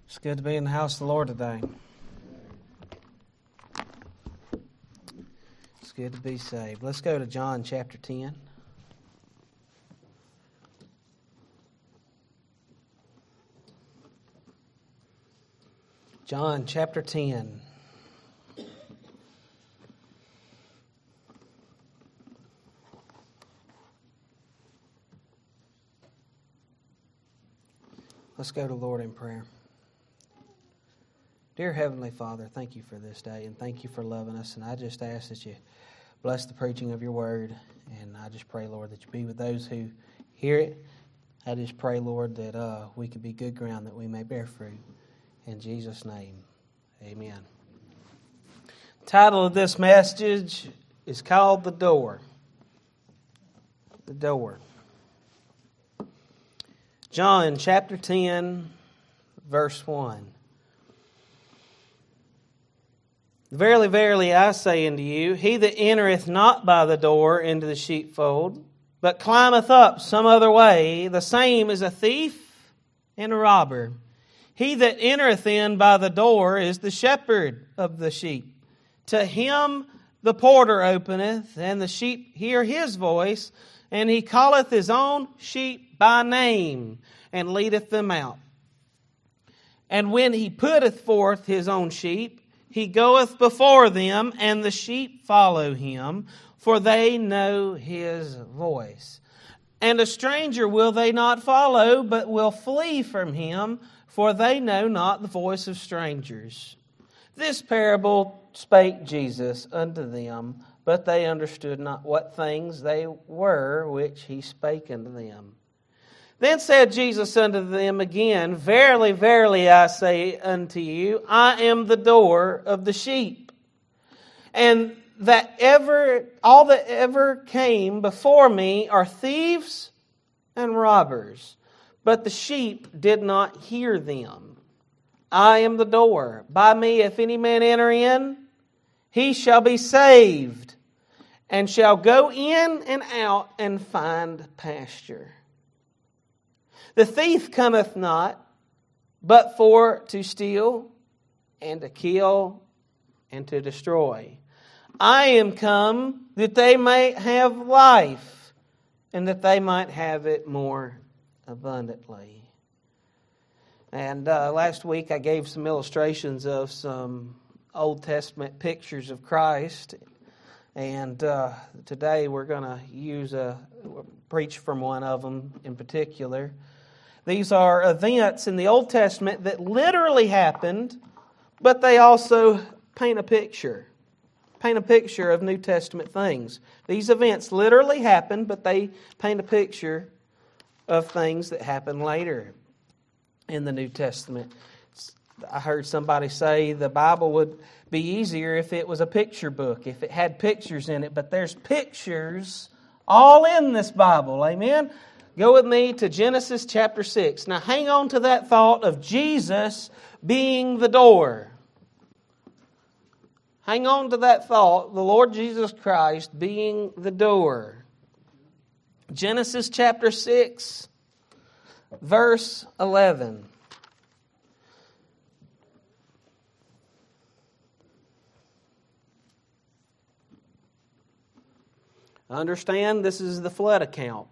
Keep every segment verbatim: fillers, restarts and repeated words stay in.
It's good to be in the house of the Lord today. It's good to be saved. Let's go to John chapter ten. John chapter ten. Let's go to the Lord in prayer. Dear Heavenly Father, thank you for this day and thank you for loving us. And I just ask that you bless the preaching of your word. And I just pray, Lord, that you be with those who hear it. I just pray, Lord, that uh, we could be good ground, that we may bear fruit. In Jesus' name, amen. The title of this message is called The Door. The Door. John chapter ten, verse one. Verily, verily, I say unto you, he that entereth not by the door into the sheepfold, but climbeth up some other way, the same is a thief and a robber. He that entereth in by the door is the shepherd of the sheep. To him the porter openeth, and the sheep hear his voice, and he calleth his own sheep by name, and leadeth them out. And when he putteth forth his own sheep, he goeth before them, and the sheep follow him, for they know his voice. And a stranger will they not follow, but will flee from him, for they know not the voice of strangers. This parable spake Jesus unto them, but they understood not what things they were which he spake unto them. Then said Jesus unto them again, Verily, verily, I say unto you, I am the door of the sheep. And that ever, all that ever came before me are thieves and robbers, but the sheep did not hear them. I am the door. By me, if any man enter in, he shall be saved, and shall go in and out and find pasture. The thief cometh not, but for to steal, and to kill, and to destroy. I am come that they may have life, and that they might have it more abundantly. And uh, last week I gave some illustrations of some Old Testament pictures of Christ. And uh, today we're going to use a preach from one of them in particular. These are events in the Old Testament that literally happened, but they also paint a picture. Paint a picture of New Testament things. These events literally happened, but they paint a picture of things that happened later in the New Testament. I heard somebody say the Bible would be easier if it was a picture book, if it had pictures in it, but there's pictures all in this Bible. Amen? Go with me to Genesis chapter six. Now hang on to that thought of Jesus being the door. Hang on to that thought, the Lord Jesus Christ being the door. Genesis chapter six, verse eleven. Understand, this is the flood account.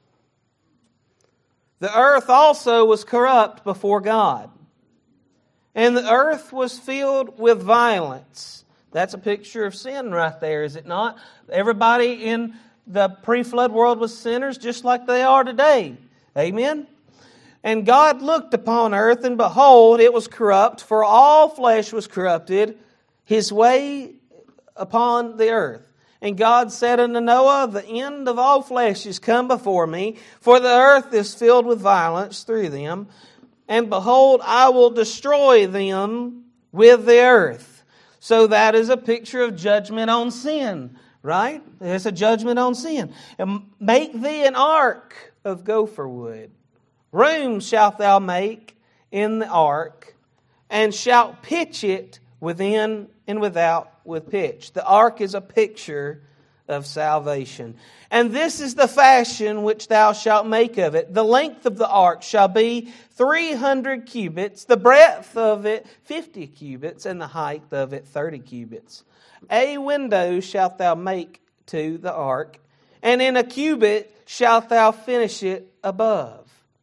The earth also was corrupt before God, and the earth was filled with violence. That's a picture of sin right there, is it not? Everybody in the pre-flood world was sinners just like they are today. Amen? And God looked upon earth, and behold, it was corrupt, for all flesh was corrupted his way upon the earth. And God said unto Noah, The end of all flesh is come before me, for the earth is filled with violence through them. And behold, I will destroy them with the earth. So that is a picture of judgment on sin, right? It's a judgment on sin. And make thee an ark of gopher wood. Room shalt thou make in the ark, and shalt pitch it within and without with pitch. The ark is a picture of salvation. And this is the fashion which thou shalt make of it. The length of the ark shall be three hundred cubits, the breadth of it fifty cubits, and the height of it thirty cubits. A window shalt thou make to the ark, and in a cubit shalt thou finish it above.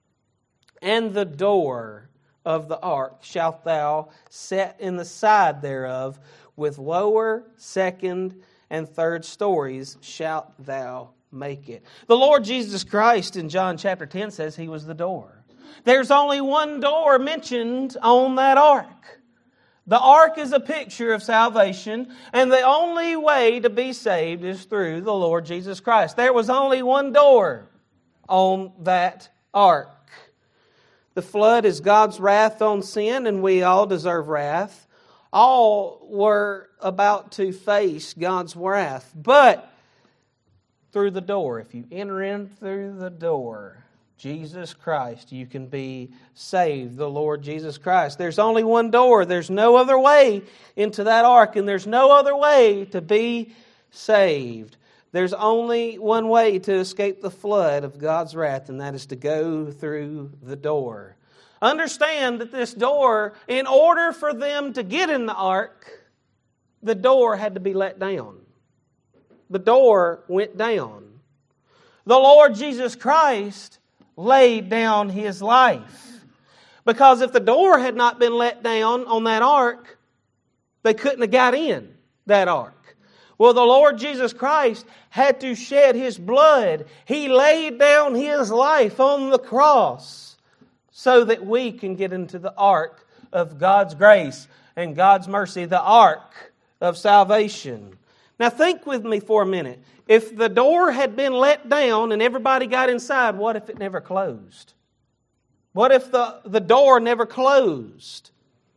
And the door of the ark shalt thou set in the side thereof, with lower, second, and third stories shalt thou make it. The Lord Jesus Christ in John chapter ten says He was the door. There's only one door mentioned on that ark. The ark is a picture of salvation, and the only way to be saved is through the Lord Jesus Christ. There was only one door on that ark. The flood is God's wrath on sin, and we all deserve wrath. All were about to face God's wrath, but through the door, if you enter in through the door, Jesus Christ, you can be saved, the Lord Jesus Christ. There's only one door. There's no other way into that ark, and there's no other way to be saved. There's only one way to escape the flood of God's wrath, and that is to go through the door. Understand that this door, in order for them to get in the ark, the door had to be let down. The door went down. The Lord Jesus Christ laid down His life. Because if the door had not been let down on that ark, they couldn't have got in that ark. Well, the Lord Jesus Christ had to shed His blood. He laid down His life on the cross so that we can get into the ark of God's grace and God's mercy, the ark of salvation. Now think with me for a minute. If the door had been let down and everybody got inside, what if it never closed? What if the, the door never closed?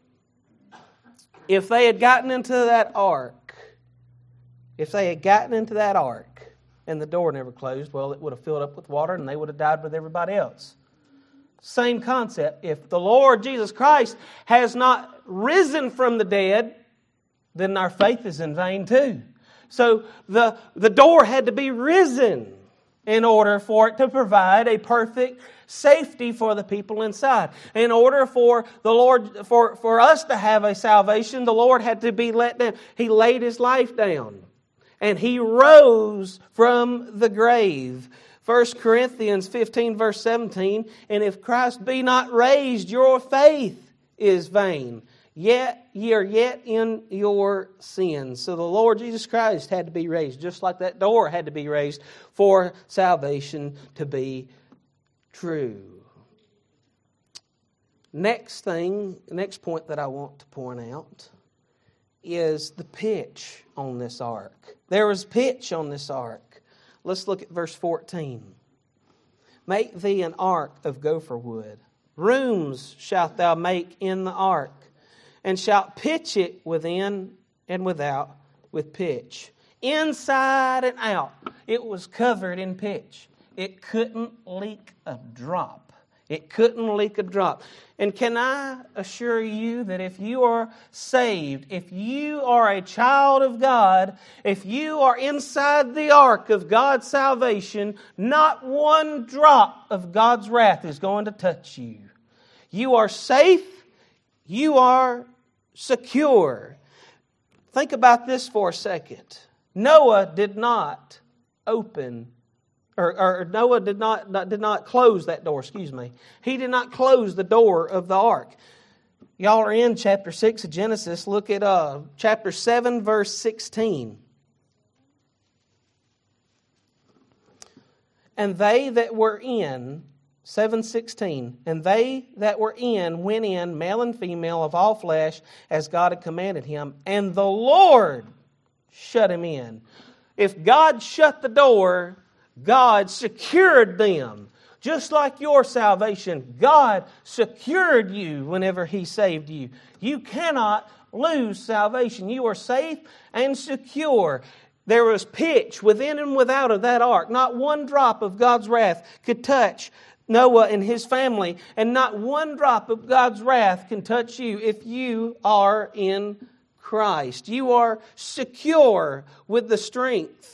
If they had gotten into that ark, if they had gotten into that ark and the door never closed, well, it would have filled up with water and they would have died with everybody else. Same concept. If the Lord Jesus Christ has not risen from the dead, then our faith is in vain too. So the, the door had to be risen in order for it to provide a perfect safety for the people inside. In order for the Lord, for, for us to have a salvation, the Lord had to be let down. He laid His life down. And He rose from the grave. First Corinthians fifteen verse seventeen, and if Christ be not raised, your faith is vain. Yet ye are yet in your sins. So the Lord Jesus Christ had to be raised, just like that door had to be raised for salvation to be true. Next thing, next point that I want to point out is the pitch on this ark. There was pitch on this ark. Let's look at verse fourteen. Make thee an ark of gopher wood. Rooms shalt thou make in the ark, and shalt pitch it within and without with pitch. Inside and out, it was covered in pitch. It couldn't leak a drop. It couldn't leak a drop. And can I assure you that if you are saved, if you are a child of God, if you are inside the ark of God's salvation, not one drop of God's wrath is going to touch you. You are safe. You are secure. Think about this for a second. Noah did not open Or, or Noah did not, not did not close that door, excuse me. He did not close the door of the ark. Y'all are in chapter six of Genesis. Look at uh, chapter seven, verse sixteen. And they that were in, seven sixteen, and they that were in went in, male and female of all flesh, as God had commanded him. And the Lord shut him in. If God shut the door, God secured them. Just like your salvation, God secured you whenever He saved you. You cannot lose salvation. You are safe and secure. There was pitch within and without of that ark. Not one drop of God's wrath could touch Noah and his family. And not one drop of God's wrath can touch you if you are in Christ. You are secure with the strength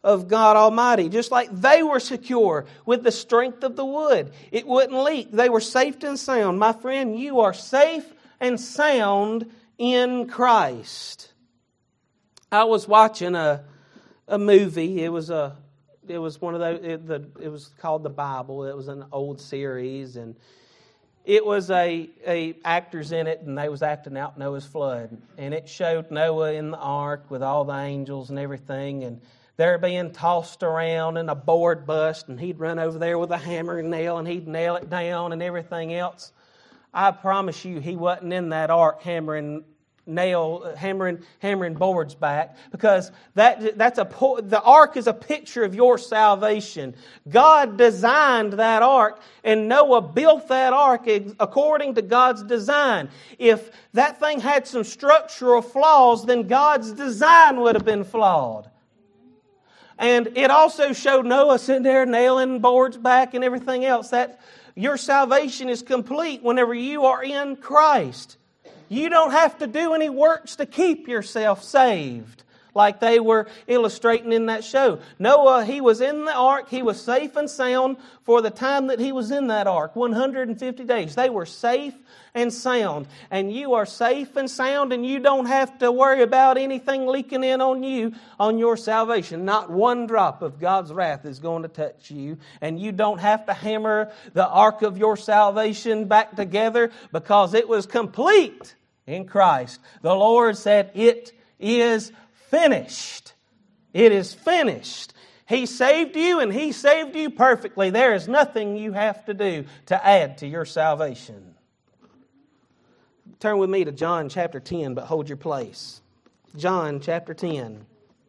of God Almighty. Just like they were secure with the strength of the wood. It wouldn't leak. They were safe and sound. My friend, you are safe and sound in Christ. I was watching a a movie. It was a it was one of those. It, the, it was called The Bible. It was an old series, and it was a, a actors in it, and they was acting out Noah's flood. And it showed Noah in the ark with all the angels and everything, and they're being tossed around, and a board bust, and he'd run over there with a hammer and nail, and he'd nail it down and everything else. I promise you, he wasn't in that ark hammering nail, hammering, hammering boards back, because that that's a the ark is a picture of your salvation. God designed that ark, and Noah built that ark according to God's design. If that thing had some structural flaws, then God's design would have been flawed. And it also showed Noah sitting there nailing boards back and everything else. That your salvation is complete whenever you are in Christ. You don't have to do any works to keep yourself saved, like they were illustrating in that show. Noah, he was in the ark. He was safe and sound for the time that he was in that ark, one hundred fifty days. They were safe and sound. And you are safe and sound, and you don't have to worry about anything leaking in on you on your salvation. Not one drop of God's wrath is going to touch you. And you don't have to hammer the ark of your salvation back together, because it was complete in Christ. The Lord said, "It is finished." It is finished. He saved you, and He saved you perfectly. There is nothing you have to do to add to your salvation. Turn with me to John chapter ten, but hold your place. John chapter ten.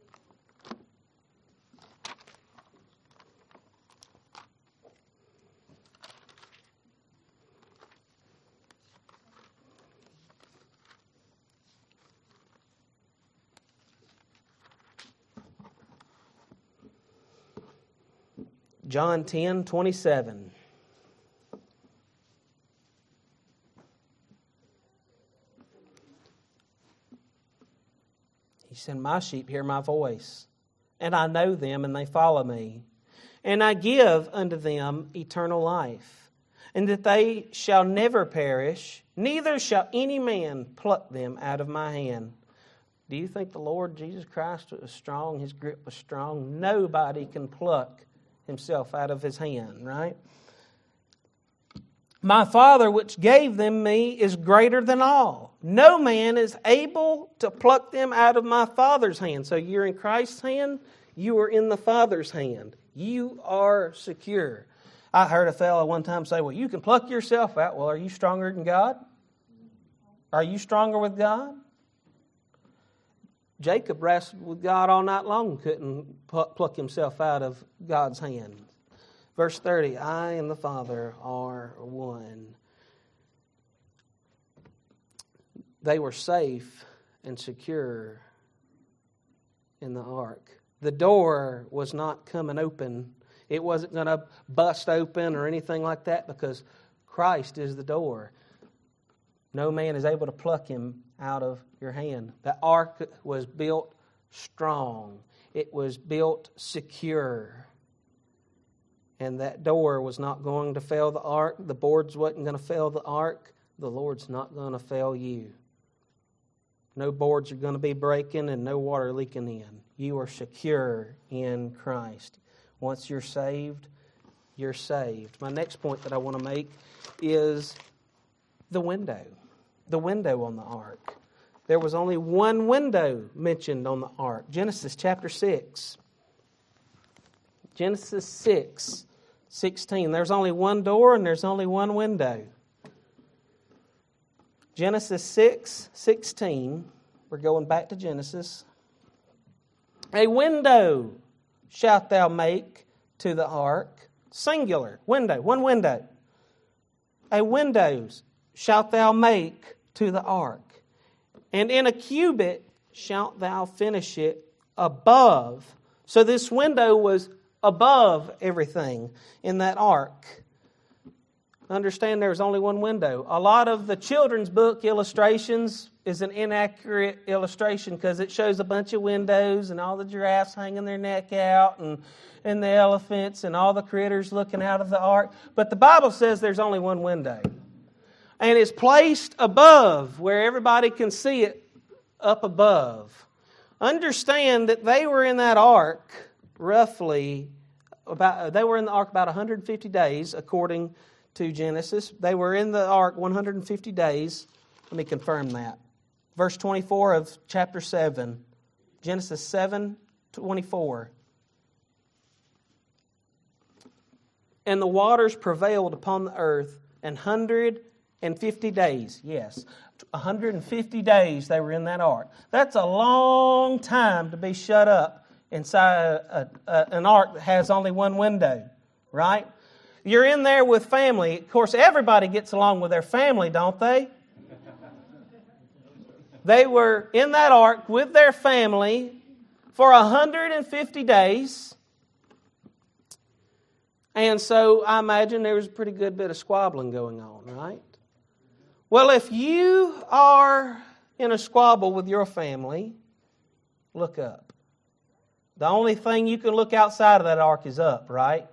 John ten, twenty-seven. He said, "My sheep hear my voice, and I know them, and they follow me. And I give unto them eternal life, and that they shall never perish, neither shall any man pluck them out of my hand." Do you think the Lord Jesus Christ was strong? His grip was strong. Nobody can pluck Himself out of His hand, right? "My Father which gave them me is greater than all. No man is able to pluck them out of my Father's hand." So you're in Christ's hand, you are in the Father's hand. You are secure. I heard a fellow one time say, "Well, you can pluck yourself out." Well, are you stronger than God? Are you stronger with God? Jacob wrestled with God all night long and couldn't pluck himself out of God's hand. Verse thirty, "I and the Father are one." They were safe and secure in the ark. The door was not coming open. It wasn't going to bust open or anything like that, because Christ is the door. No man is able to pluck Him out of your hand. The ark was built strong. It was built secure. And that door was not going to fail the ark. The boards wasn't going to fail the ark. The Lord's not going to fail you. No boards are going to be breaking and no water leaking in. You are secure in Christ. Once you're saved, you're saved. My next point that I want to make is the window. The window on the ark. There was only one window mentioned on the ark. Genesis chapter six. Genesis six, sixteen. There's only one door and there's only one window. Genesis six, sixteen. We're going back to Genesis. "A window shalt thou make to the ark." Singular. Window. One window. "A window shalt thou make to the ark. And in a cubit shalt thou finish it above." So this window was above everything in that ark. Understand there's only one window. A lot of the children's book illustrations is an inaccurate illustration because it shows a bunch of windows and all the giraffes hanging their neck out and, and the elephants and all the critters looking out of the ark. But the Bible says there's only one window. And it's placed above where everybody can see it up above. Understand that they were in that ark roughly about, they were in the ark about one hundred fifty days according to Genesis. They were in the ark one hundred fifty days. Let me confirm that. Verse twenty-four of chapter seven. Genesis seven twenty-four. And the waters prevailed upon the earth an hundred and fifty days. Yes, one hundred fifty days they were in that ark. That's a long time to be shut up inside a, a, an ark that has only one window, right? You're in there with family. Of course, everybody gets along with their family, don't they? They were in that ark with their family for one hundred fifty days. And so I imagine there was a pretty good bit of squabbling going on, right? Well, if you are in a squabble with your family, look up. The only thing you can look outside of that ark is up, right?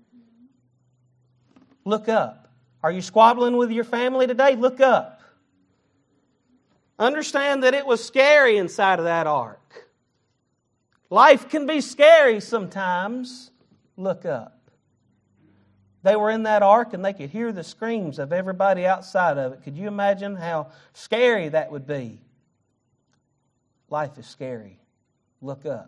Look up. Are you squabbling with your family today? Look up. Understand that it was scary inside of that ark. Life can be scary sometimes. Look up. They were in that ark and they could hear the screams of everybody outside of it. Could you imagine how scary that would be? Life is scary. Look up.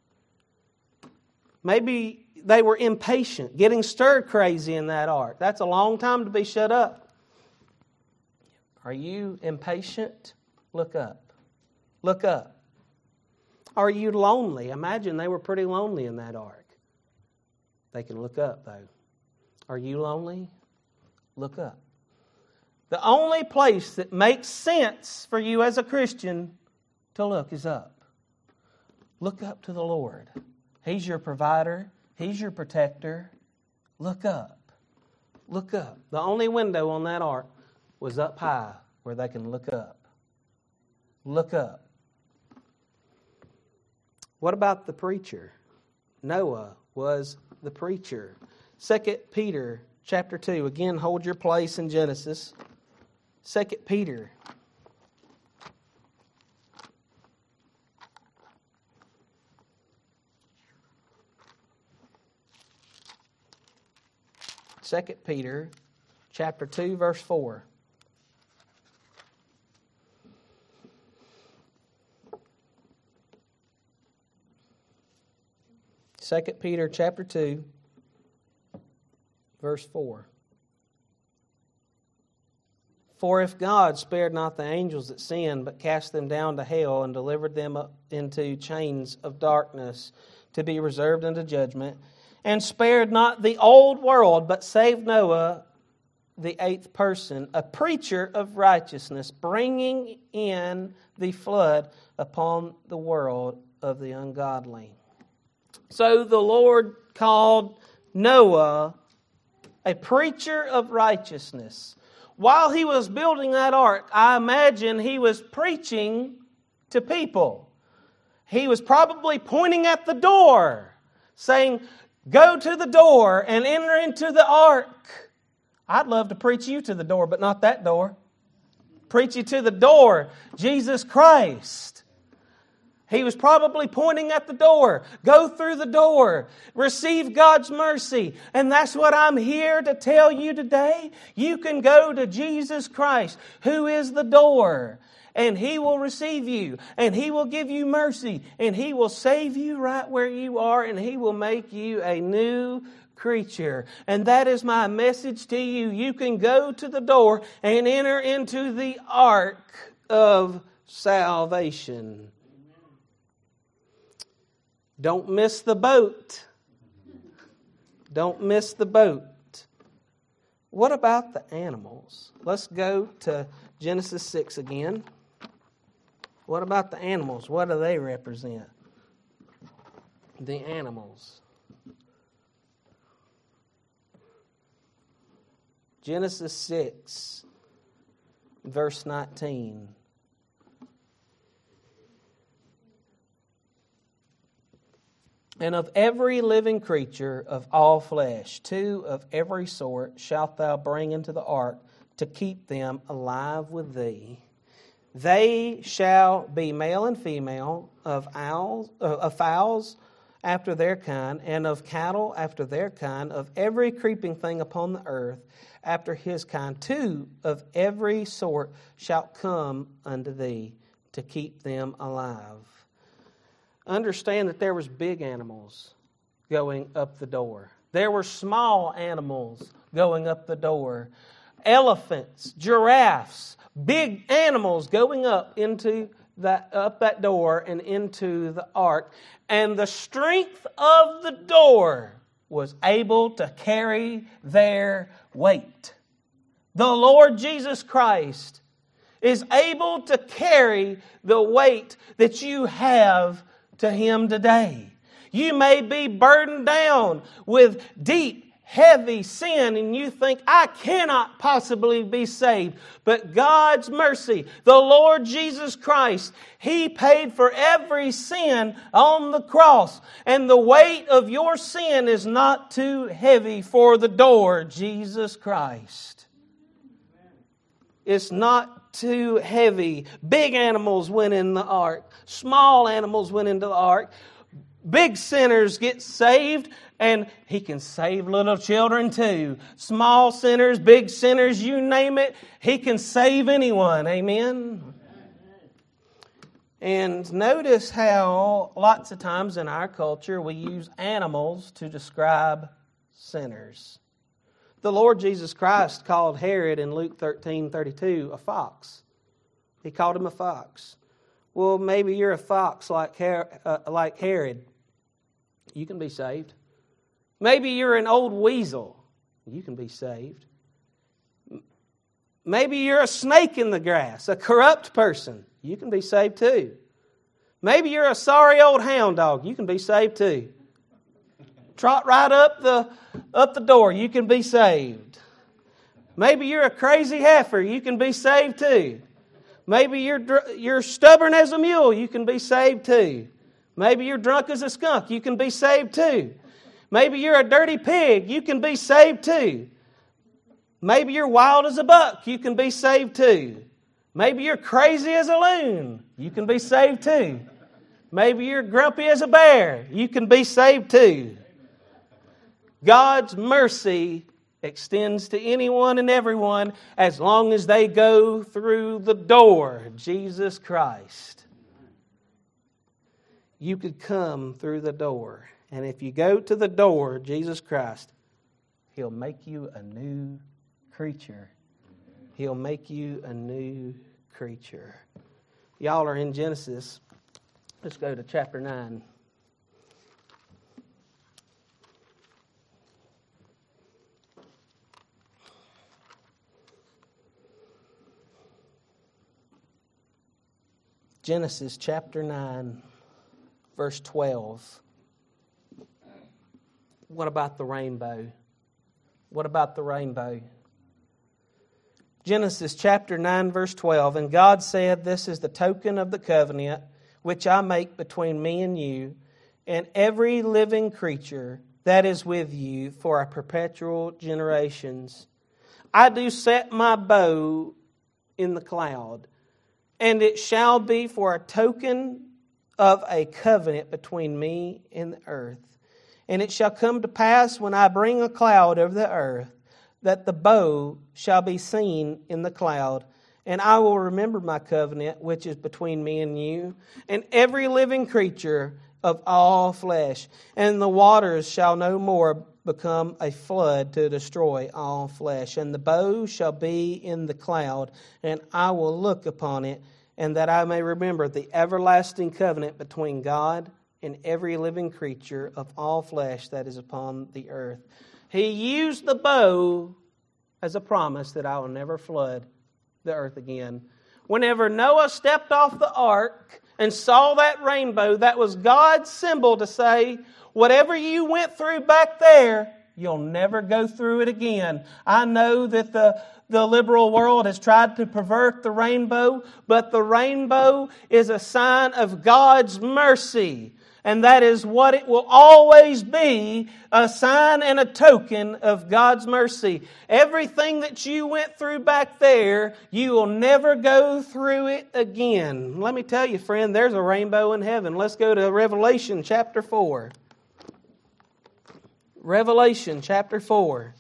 Maybe they were impatient, getting stir crazy in that ark. That's a long time to be shut up. Are you impatient? Look up. Look up. Are you lonely? Imagine they were pretty lonely in that ark. They can look up, though. Are you lonely? Look up. The only place that makes sense for you as a Christian to look is up. Look up to the Lord. He's your provider. He's your protector. Look up. Look up. The only window on that ark was up high where they can look up. Look up. What about the preacher? Noah was the preacher. Second Peter chapter two. Again, hold your place in Genesis. Second Peter. Second Peter chapter two, verse four. Second Peter chapter two, verse four. For if God spared not the angels that sinned, but cast them down to hell and delivered them up into chains of darkness to be reserved unto judgment, and spared not the old world, but saved Noah, the eighth person, a preacher of righteousness, bringing in the flood upon the world of the ungodly. So the Lord called Noah a preacher of righteousness. While he was building that ark, I imagine he was preaching to people. He was probably pointing at the door, saying, "Go to the door and enter into the ark." I'd love to preach you to the door, but not that door. Preach you to the door, Jesus Christ. He was probably pointing at the door. Go through the door. Receive God's mercy. And that's what I'm here to tell you today. You can go to Jesus Christ, who is the door. And He will receive you. And He will give you mercy. And He will save you right where you are. And He will make you a new creature. And that is my message to you. You can go to the door and enter into the ark of salvation. Don't miss the boat. Don't miss the boat. What about the animals? Let's go to Genesis six again. What about the animals? What do they represent? The animals. Genesis six, verse nineteen. And of every living creature of all flesh, two of every sort shalt thou bring into the ark to keep them alive with thee. They shall be male and female, of owls, uh, of fowls after their kind, and of cattle after their kind, of every creeping thing upon the earth after his kind. Two of every sort shall come unto thee to keep them alive. Understand that there was big animals going up the door. There were small animals going up the door. Elephants, giraffes, big animals going up into that up that door and into the ark. And the strength of the door was able to carry their weight. The Lord Jesus Christ is able to carry the weight that you have to Him today. You may be burdened down with deep, heavy sin and you think, I cannot possibly be saved. But God's mercy, the Lord Jesus Christ, He paid for every sin on the cross. And the weight of your sin is not too heavy for the door, Jesus Christ. It's not too heavy. Big animals went in the ark. Small animals went into the ark. Big sinners get saved, and He can save little children too. Small sinners, big sinners, you name it, He can save anyone. Amen? And notice how lots of times in our culture we use animals to describe sinners. The Lord Jesus Christ called Herod in Luke thirteen thirty-two a fox. He called him a fox. Well, maybe you're a fox like uh, like Herod. You can be saved. Maybe you're an old weasel. You can be saved. Maybe you're a snake in the grass, a corrupt person. You can be saved too. Maybe you're a sorry old hound dog. You can be saved too. Trot right up the up the door. You can be saved. Maybe you're a crazy heifer. You can be saved too. Maybe you're you're stubborn as a mule. You can be saved too. Maybe you're drunk as a skunk. You can be saved too. Maybe you're a dirty pig. You can be saved too. Maybe you're wild as a buck. You can be saved too. Maybe you're crazy as a loon. You can be saved too. Maybe you're grumpy as a bear. You can be saved too. God's mercy extends to anyone and everyone as long as they go through the door, Jesus Christ. You could come through the door. And if you go to the door, Jesus Christ, He'll make you a new creature. He'll make you a new creature. Y'all are in Genesis. Let's go to chapter nine. Genesis chapter nine, verse twelve. What about the rainbow? What about the rainbow? Genesis chapter nine, verse twelve. And God said, This is the token of the covenant which I make between me and you, and every living creature that is with you for a perpetual generations. I do set my bow in the cloud, and it shall be for a token of a covenant between me and the earth. And it shall come to pass when I bring a cloud over the earth, that the bow shall be seen in the cloud. And I will remember my covenant, which is between me and you, and every living creature of all flesh. And the waters shall no more become a flood to destroy all flesh. And the bow shall be in the cloud, and I will look upon it, and that I may remember the everlasting covenant between God and every living creature of all flesh that is upon the earth. He used the bow as a promise that I will never flood the earth again. Whenever Noah stepped off the ark and saw that rainbow, that was God's symbol to say, whatever you went through back there, you'll never go through it again. I know that the, the liberal world has tried to pervert the rainbow, but the rainbow is a sign of God's mercy. And that is what it will always be, a sign and a token of God's mercy. Everything that you went through back there, you will never go through it again. Let me tell you, friend, there's a rainbow in heaven. Let's go to Revelation chapter four. Revelation chapter four.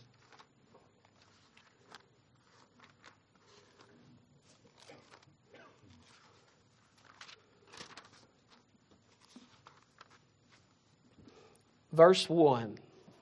Verse one.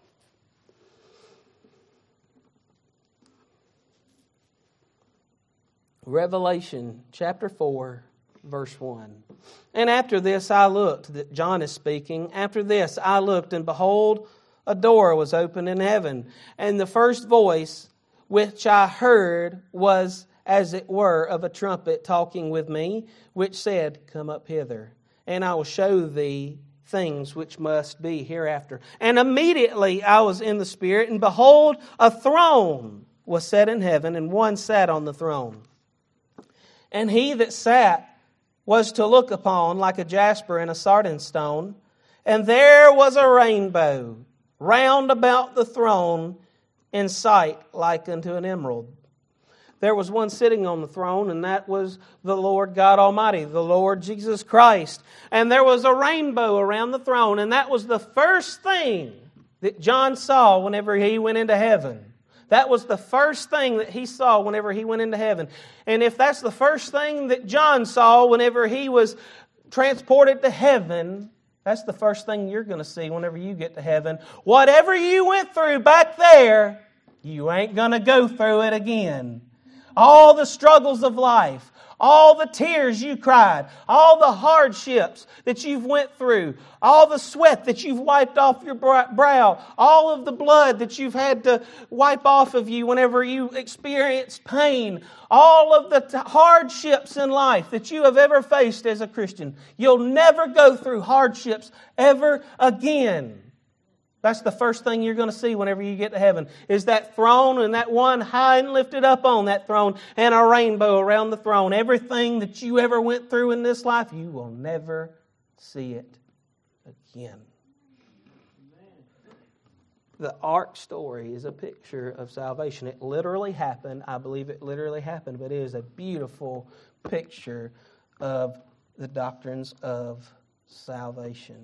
Revelation chapter four, verse one. And after this I looked, that John is speaking, after this I looked, and behold, a door was opened in heaven. And the first voice which I heard was as it were of a trumpet talking with me, which said, Come up hither, and I will show thee things which must be hereafter. And immediately I was in the Spirit, and behold, a throne was set in heaven, and one sat on the throne. And he that sat was to look upon like a jasper and a sardine stone. And there was a rainbow round about the throne, in sight like unto an emerald. There was one sitting on the throne, and that was the Lord God Almighty, the Lord Jesus Christ. And there was a rainbow around the throne, and that was the first thing that John saw whenever he went into heaven. That was the first thing that he saw whenever he went into heaven. And if that's the first thing that John saw whenever he was transported to heaven, that's the first thing you're going to see whenever you get to heaven. Whatever you went through back there, you ain't going to go through it again. All the struggles of life, all the tears you cried, all the hardships that you've went through, all the sweat that you've wiped off your brow, all of the blood that you've had to wipe off of you whenever you experience pain, all of the t- hardships in life that you have ever faced as a Christian. You'll never go through hardships ever again. That's the first thing you're going to see whenever you get to heaven, is that throne and that one high and lifted up on that throne and a rainbow around the throne. Everything that you ever went through in this life, you will never see it again. The ark story is a picture of salvation. It literally happened. I believe it literally happened, but it is a beautiful picture of the doctrines of salvation.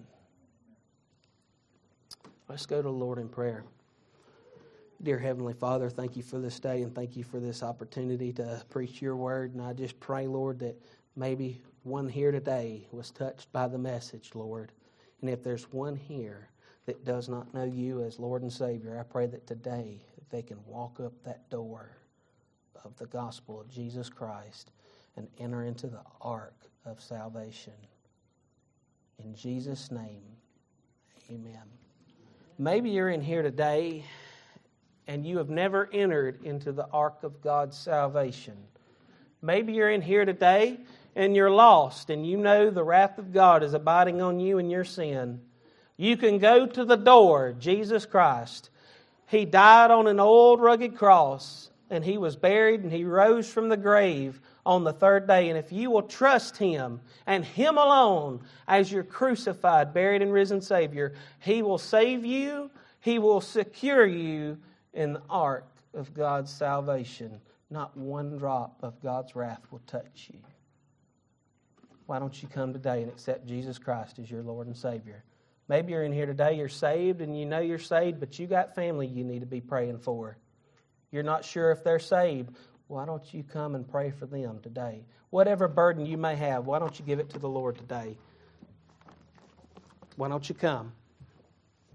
Let's go to the Lord in prayer. Dear Heavenly Father, thank you for this day and thank you for this opportunity to preach your word. And I just pray, Lord, that maybe one here today was touched by the message, Lord. And if there's one here that does not know you as Lord and Savior, I pray that today they can walk up that door of the gospel of Jesus Christ and enter into the ark of salvation. In Jesus' name, amen. Maybe you're in here today and you have never entered into the ark of God's salvation. Maybe you're in here today and you're lost and you know the wrath of God is abiding on you in your sin. You can go to the door, Jesus Christ. He died on an old rugged cross and He was buried and He rose from the grave on the third day. And if you will trust Him and Him alone as your crucified, buried, and risen Savior, He will save you. He will secure you in the ark of God's salvation. Not one drop of God's wrath will touch you. Why don't you come today and accept Jesus Christ as your Lord and Savior? Maybe you're in here today, you're saved and you know you're saved, but you got family you need to be praying for. You're not sure if they're saved. Why don't you come and pray for them today? Whatever burden you may have, why don't you give it to the Lord today? Why don't you come?